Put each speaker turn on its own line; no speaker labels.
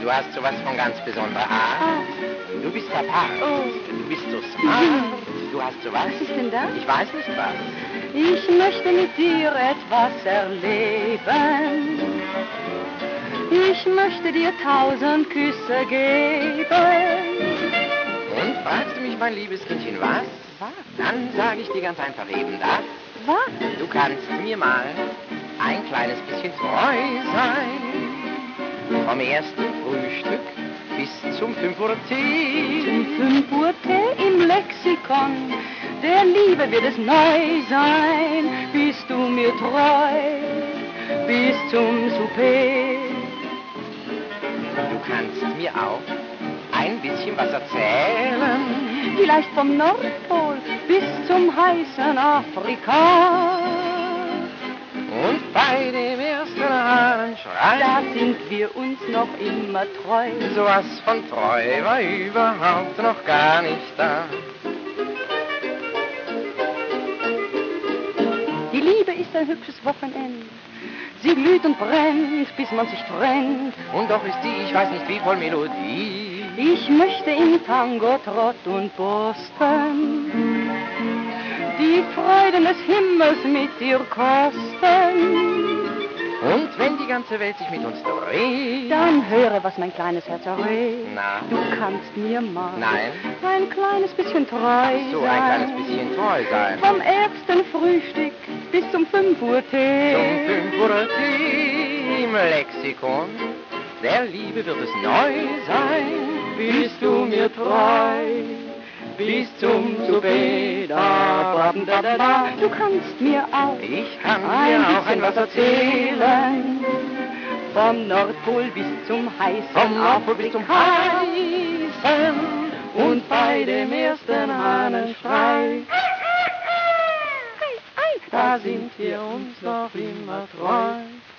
Du hast sowas von ganz besonderer Art. Du bist verpackt.
Oh.
Du bist so smart. Du hast sowas.
Was ist denn das?
Ich weiß nicht was.
Ich möchte mit dir etwas erleben. Ich möchte dir 1000 Küsse geben.
Und fragst du mich, mein liebes Kindchen, was?
Was?
Dann sage ich dir ganz einfach eben das.
Was?
Du kannst mir mal ein kleines bisschen treu sein. Vom ersten Frühstück bis zum 5 Uhr Tee.
Zum 5 Uhr Tee im Lexikon der Liebe wird es neu sein. Bist du mir treu bis zum Souper.
Du kannst mir auch ein bisschen was erzählen.
Vielleicht vom Nordpol bis zum heißen Afrika.
Und bei dem ersten Hahnenschrei,
Da sind wir uns noch immer treu.
sowas von treu war überhaupt noch gar nicht da.
Die Liebe ist ein hübsches Wochenend. Sie glüht und brennt, bis man sich trennt.
Und doch ist die, ich weiß nicht wie, voll Melodie.
Ich möchte in Tango, Trott und Boston die Freuden des Himmels mit dir kosten.
Und wenn die ganze Welt sich mit uns dreht,
Dann höre, was mein kleines Herz errät.
na,
Du kannst mir mal
nein,
ein kleines bisschen treu
so
sein.
ein kleines bisschen treu sein.
Vom ersten Frühstück bis zum 5 Uhr Tee.
Zum 5 Uhr Tee im Lexikon der Liebe wird es neu sein.
Bist du mir treu bis zum Souper. Da, da, da, da. Du kannst mir auch
Ich kann
ein
dir auch
bisschen
ein
was
was
erzählen. Vom Nordpol bis zum heißen
Vom Nordpol bis zum
Afrika.
heißen
Und bei dem ersten Hahnenschrei, da sind wir uns noch immer treu.